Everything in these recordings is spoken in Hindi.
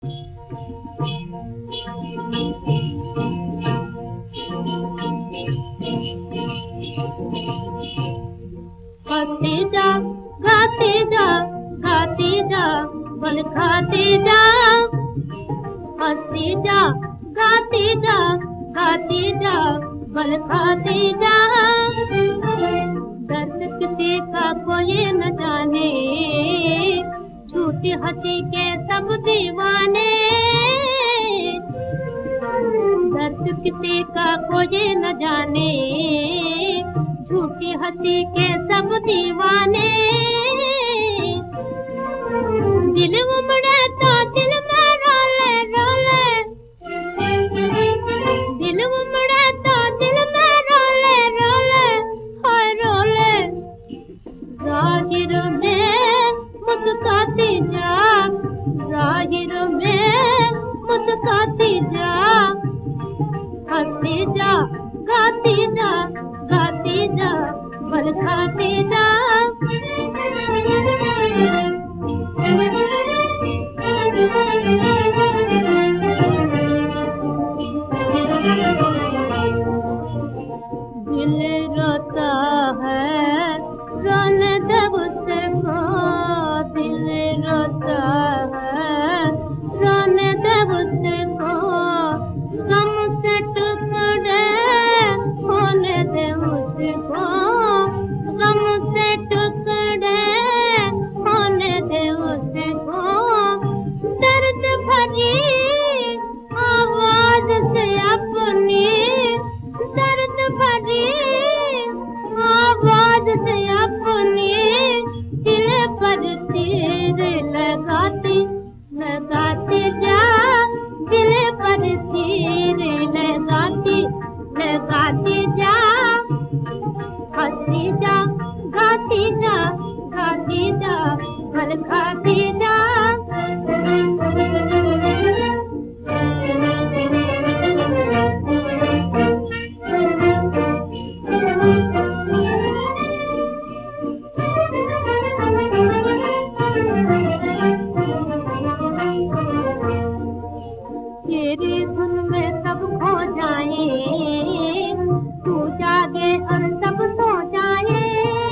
हंसते जा, गाते जा, गाते जा, बन खाते जा। हंसते जा, गाते जा, गाते जा, बन खाते जा। दर्द किसी का कोई न जाने, झूठी हंसी के सब दीवाने। दर्द किसी का कोई न जाने, झूठी हंसी के सब दीवाने। दिल उमड़े तो दिल में रोले रोले, दिल उमड़े तो दिल में रोले रोले, हाय रोले। जाहिर में मुस्कुराती जा, जाहिर में मुस्कुराती जा। हंसते जा, गाते जा, गाते जा, बन खाते जा। दिल रोता है, रोने दे उसको। दिल रोता है, रोने दे उसको। गम से टुकड़े होने दे उसको। गम से टुकड़े होने दे उसको। दर्द भरी आवाज से अपनी, दर्द भरी आवाज से अपनी, दिल पर तीर लगाती लगाती जा। दिल पर तीर लगाती लगाती जा। हंसती जा, गाती जा, गाती जा, बन खाती जा। तेरी धुन में सब खो जाए, तू जागे और सब सो जाए।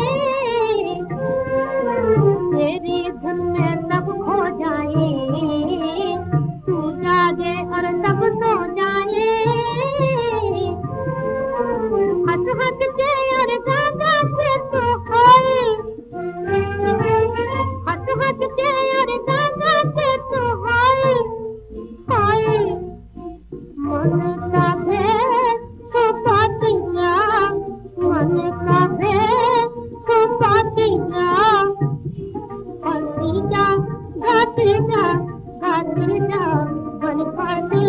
तेरी धुन में सब खो जाए, तू जागे और सब सो जाए। हंस हंस के और गा गा के तू होए, हंस हंस के और गा गा के तू होए, होए। मन का भेद छुपाती जा, मन का भेद छुपाती जा। हंसती जा, गाती जा, गाती जा, बन खाती